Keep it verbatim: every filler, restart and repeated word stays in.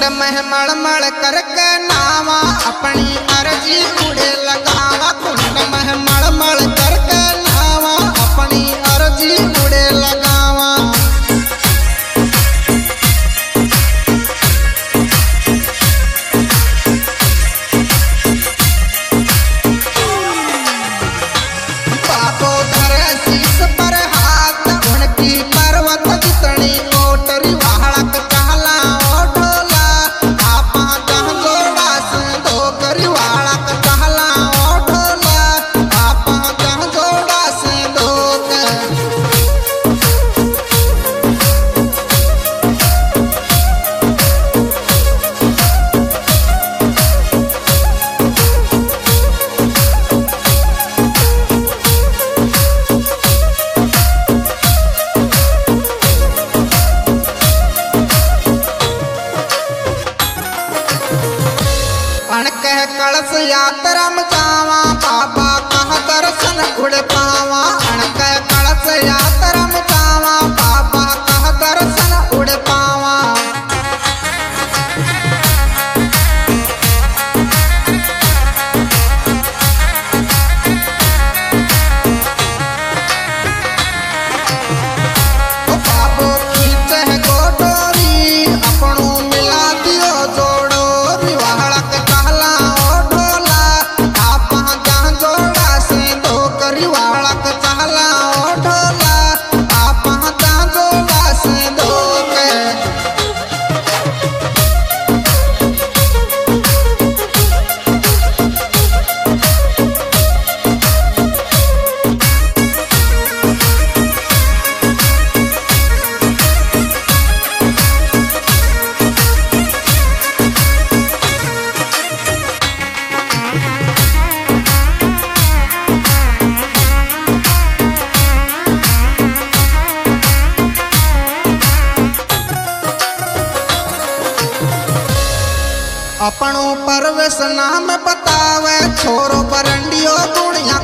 में मड़मड़ करके नावा अपनी अर्जी उड़े लगावा। कुंड में मड़मड़ करके नावा अपनी अर्जी उड़े लगावा। बाबो धरे शीश पर हाथ उनकी पर्वत जितनी कोटरी वाहड़क कहला ओढोला। आपा जह जोड़ा से धोकरी वाहड़क कहला ओढोला। आपा जह जोड़ा से धोक अणकह कलश यात्रा में जावा। बाबा कह दर्शन उड़ पावा। अणकह कलश यात्रा में जावा। बाबा कह दर्शन उड़ पावा। बाबो खींचे गोडोरी अपनों मिला दियो जोड़ो। रिवाहड़क कहला ओढोला। आपा जहाँ जोड़ा से धोकरी वाहड़क कहला ओढोला। आपा जहाँ जोड़ा से धोक अपनों परवेश नाम बतावे। छोरो बरंडियो दुनिया